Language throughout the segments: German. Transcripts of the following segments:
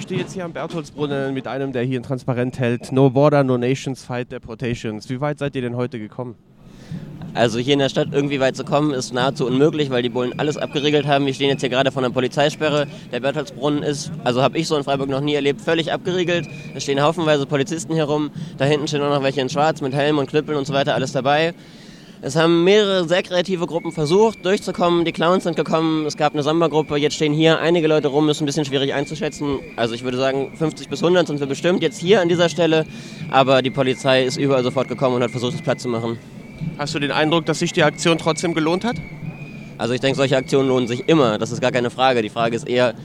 stehe jetzt hier am Bertholdsbrunnen mit einem, der hier ein Transparent hält. No Border, No Nations, Fight Deportations. Wie weit seid ihr denn heute gekommen? Also hier in der Stadt irgendwie weit zu kommen, ist nahezu unmöglich, weil die Bullen alles abgeriegelt haben. Wir stehen jetzt hier gerade vor einer Polizeisperre. Der Bertholdsbrunnen ist, also habe ich so in Freiburg noch nie erlebt, völlig abgeriegelt. Es stehen haufenweise Polizisten hier rum. Da hinten stehen auch noch welche in Schwarz mit Helm und Knüppeln und so weiter, alles dabei. Es haben mehrere sehr kreative Gruppen versucht, durchzukommen. Die Clowns sind gekommen, es gab eine Samba-Gruppe. Jetzt stehen hier einige Leute rum, ist ein bisschen schwierig einzuschätzen. Also ich würde sagen, 50 bis 100 sind wir bestimmt jetzt hier an dieser Stelle. Aber die Polizei ist überall sofort gekommen und hat versucht, es Platz zu machen. Hast du den Eindruck, dass sich die Aktion trotzdem gelohnt hat? Also ich denke, solche Aktionen lohnen sich immer. Das ist gar keine Frage. Die Frage ist eher,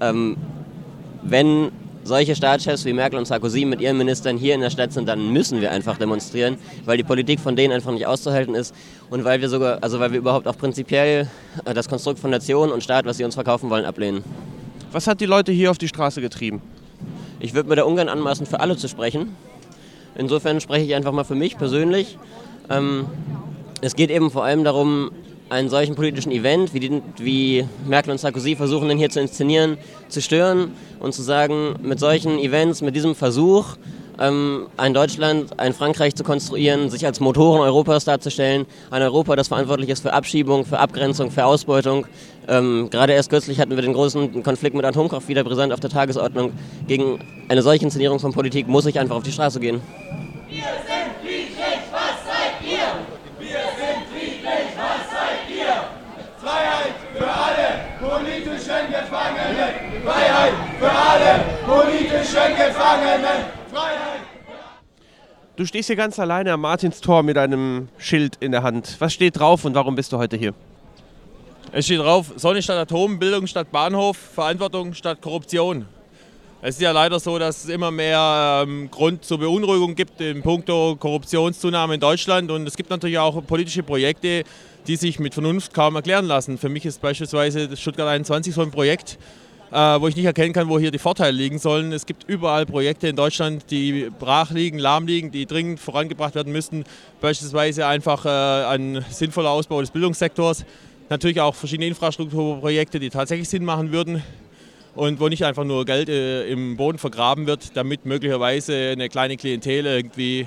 wenn solche Staatschefs wie Merkel und Sarkozy mit ihren Ministern hier in der Stadt sind, dann müssen wir einfach demonstrieren, weil die Politik von denen einfach nicht auszuhalten ist und weil wir überhaupt auch prinzipiell das Konstrukt von Nation und Staat, was sie uns verkaufen wollen, ablehnen. Was hat die Leute hier auf die Straße getrieben? Ich würde mir da ungern anmaßen, für alle zu sprechen. Insofern spreche ich einfach mal für mich persönlich. Es geht eben vor allem darum, einen solchen politischen Event, wie Merkel und Sarkozy versuchen, den hier zu inszenieren, zu stören und zu sagen, mit solchen Events, mit diesem Versuch, ein Deutschland, ein Frankreich zu konstruieren, sich als Motoren Europas darzustellen, ein Europa, das verantwortlich ist für Abschiebung, für Abgrenzung, für Ausbeutung. Gerade erst kürzlich hatten wir den großen Konflikt mit Atomkraft wieder brisant auf der Tagesordnung. Gegen eine solche Inszenierung von Politik muss ich einfach auf die Straße gehen. Wir sind friedlich, was seid ihr? Wir sind friedlich, was seid ihr? Freiheit für alle politischen Gefangenen! Freiheit für alle politischen Gefangenen! Freiheit! Du stehst hier ganz alleine am Martinstor mit einem Schild in der Hand. Was steht drauf und warum bist du heute hier? Es steht drauf, Sonne statt Atom, Bildung statt Bahnhof, Verantwortung statt Korruption. Es ist ja leider so, dass es immer mehr Grund zur Beunruhigung gibt in puncto Korruptionszunahme in Deutschland. Und es gibt natürlich auch politische Projekte, die sich mit Vernunft kaum erklären lassen. Für mich ist beispielsweise das Stuttgart 21 so ein Projekt, wo ich nicht erkennen kann, wo hier die Vorteile liegen sollen. Es gibt überall Projekte in Deutschland, die brach liegen, lahm liegen, die dringend vorangebracht werden müssten. Beispielsweise einfach ein sinnvoller Ausbau des Bildungssektors. Natürlich auch verschiedene Infrastrukturprojekte, die tatsächlich Sinn machen würden. Und wo nicht einfach nur Geld im Boden vergraben wird, damit möglicherweise eine kleine Klientel irgendwie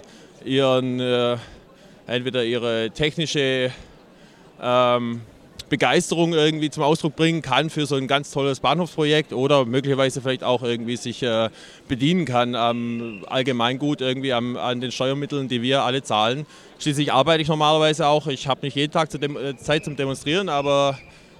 entweder ihre technische Begeisterung irgendwie zum Ausdruck bringen kann für so ein ganz tolles Bahnhofsprojekt oder möglicherweise vielleicht auch irgendwie sich bedienen kann am Allgemeingut, irgendwie an den Steuermitteln, die wir alle zahlen. Schließlich arbeite ich normalerweise auch, ich habe nicht jeden Tag Zeit zum Demonstrieren, aber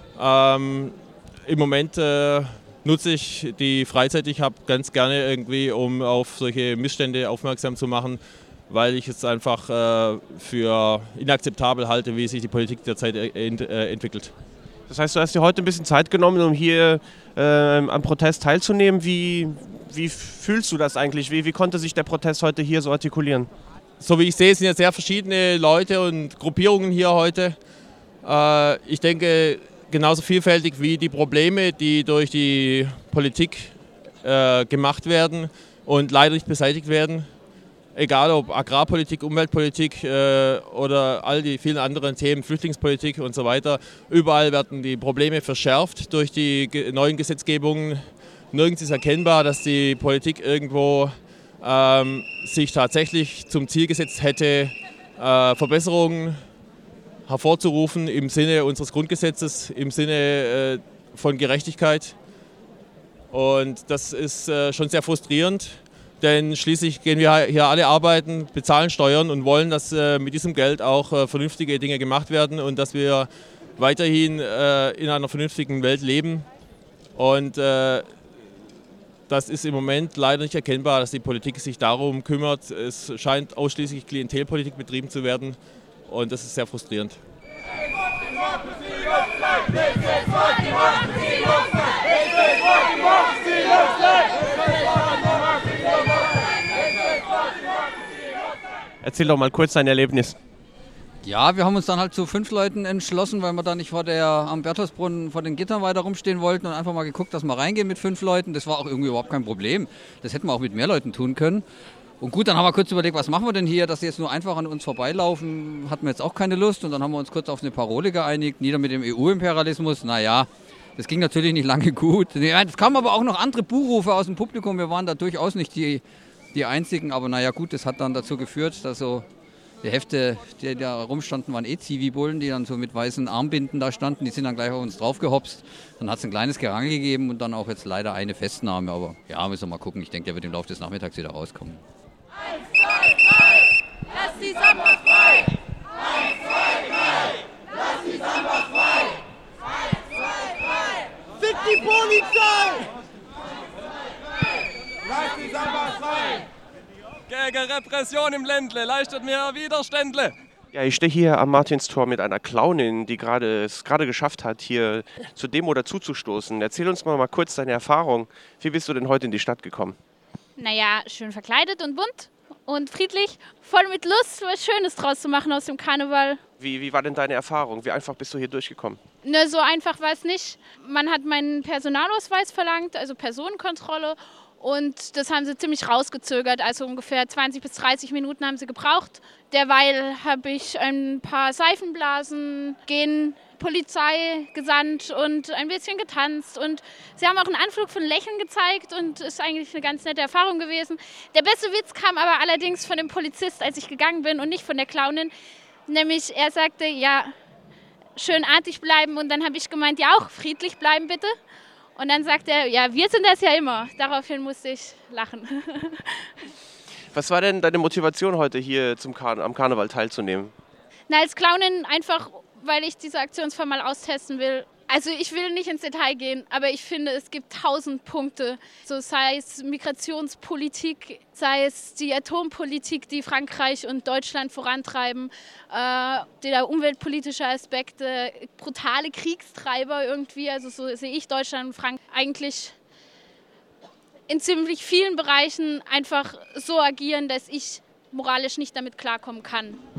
im Moment nutze ich die Freizeit, ich habe ganz gerne irgendwie, um auf solche Missstände aufmerksam zu machen, weil ich es einfach für inakzeptabel halte, wie sich die Politik derzeit entwickelt. Das heißt, du hast dir heute ein bisschen Zeit genommen, um hier am Protest teilzunehmen. Wie fühlst du das eigentlich? Wie konnte sich der Protest heute hier so artikulieren? So wie ich sehe, sind ja sehr verschiedene Leute und Gruppierungen hier heute. Ich denke, genauso vielfältig wie die Probleme, die durch die Politik gemacht werden und leider nicht beseitigt werden. Egal ob Agrarpolitik, Umweltpolitik oder all die vielen anderen Themen, Flüchtlingspolitik und so weiter. Überall werden die Probleme verschärft durch die neuen Gesetzgebungen. Nirgends ist erkennbar, dass die Politik irgendwo sich tatsächlich zum Ziel gesetzt hätte, Verbesserungen hervorzurufen im Sinne unseres Grundgesetzes, im Sinne von Gerechtigkeit. Und das ist schon sehr frustrierend. Denn schließlich gehen wir hier alle arbeiten, bezahlen Steuern und wollen, dass mit diesem Geld auch vernünftige Dinge gemacht werden und dass wir weiterhin in einer vernünftigen Welt leben. Und das ist im Moment leider nicht erkennbar, dass die Politik sich darum kümmert. Es scheint ausschließlich Klientelpolitik betrieben zu werden und das ist sehr frustrierend. Erzähl doch mal kurz dein Erlebnis. Ja, wir haben uns dann halt zu 5 Leuten entschlossen, weil wir da nicht am Bertholdsbrunnen vor den Gittern weiter rumstehen wollten und einfach mal geguckt, dass wir reingehen mit 5 Leuten. Das war auch irgendwie überhaupt kein Problem. Das hätten wir auch mit mehr Leuten tun können. Und gut, dann haben wir kurz überlegt, was machen wir denn hier, dass sie jetzt nur einfach an uns vorbeilaufen, hatten wir jetzt auch keine Lust. Und dann haben wir uns kurz auf eine Parole geeinigt, nieder mit dem EU-Imperialismus. Naja, Das ging natürlich nicht lange gut. Es kamen aber auch noch andere Buhrufe aus dem Publikum. Wir waren da durchaus nicht die Einzigen. Aber naja gut, das hat dann dazu geführt, dass so die Hefte, die da rumstanden, waren Zivibullen, die dann so mit weißen Armbinden da standen. Die sind dann gleich auf uns draufgehopst. Dann hat es ein kleines Gerangel gegeben und dann auch jetzt leider eine Festnahme. Aber ja, müssen wir mal gucken. Ich denke, der wird im Laufe des Nachmittags wieder rauskommen. 1, 2, 3, lass die Samba frei! 1, 2, 3, lass die Samba frei! 1, 2, 3, fick die Polizei! Lass die Samba frei! Gegen Repression im Ländle leistet mir Widerständle. Ja, ich stehe hier am Martinstor mit einer Clownin, die es gerade geschafft hat, hier zur Demo dazuzustoßen. Erzähl uns mal kurz deine Erfahrung. Wie bist du denn heute in die Stadt gekommen? Naja, schön verkleidet und bunt und friedlich, voll mit Lust, was Schönes draus zu machen aus dem Karneval. Wie war denn deine Erfahrung? Wie einfach bist du hier durchgekommen? Ne, so einfach war es nicht. Man hat meinen Personalausweis verlangt, also Personenkontrolle. Und das haben sie ziemlich rausgezögert, also ungefähr 20 bis 30 Minuten haben sie gebraucht. Derweil habe ich ein paar Seifenblasen, Polizei gesandt und ein bisschen getanzt. Und sie haben auch einen Anflug von Lächeln gezeigt und ist eigentlich eine ganz nette Erfahrung gewesen. Der beste Witz kam aber allerdings von dem Polizist, als ich gegangen bin und nicht von der Clownin. Nämlich er sagte, ja, schön artig bleiben und dann habe ich gemeint, ja auch friedlich bleiben bitte. Und dann sagt er, ja, wir sind das ja immer. Daraufhin musste ich lachen. Was war denn deine Motivation heute hier am Karneval teilzunehmen? Na, als Clownin einfach, weil ich diese Aktionsform mal austesten will. Also ich will nicht ins Detail gehen, aber ich finde, es gibt 1000 Punkte. So sei es Migrationspolitik, sei es die Atompolitik, die Frankreich und Deutschland vorantreiben, der umweltpolitische Aspekte, brutale Kriegstreiber irgendwie. Also so sehe ich Deutschland und Frankreich eigentlich in ziemlich vielen Bereichen einfach so agieren, dass ich moralisch nicht damit klarkommen kann.